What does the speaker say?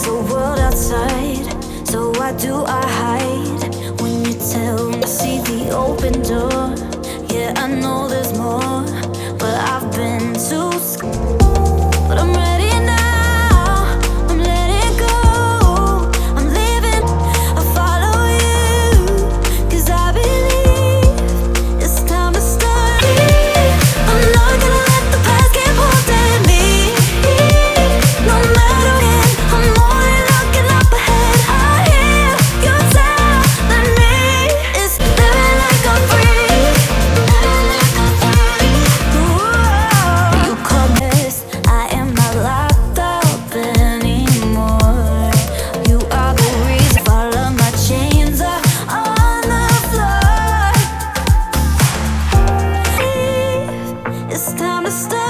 the world outside. So why do I hide when you tell me see the open door? Yeah, I know there's more, but I've been too scared. But I'm ready now, I'm letting go. I'm leaving, I follow you, 'cause I believe it's time to start. I'm not gonna let the past get pulled at me. No matter when, I'm only looking up ahead. I hear you telling me it's living like I'm free. Ooh, you call this, I am not locked up anymore. You are the reason all of my chains are on the floor. It's time to start.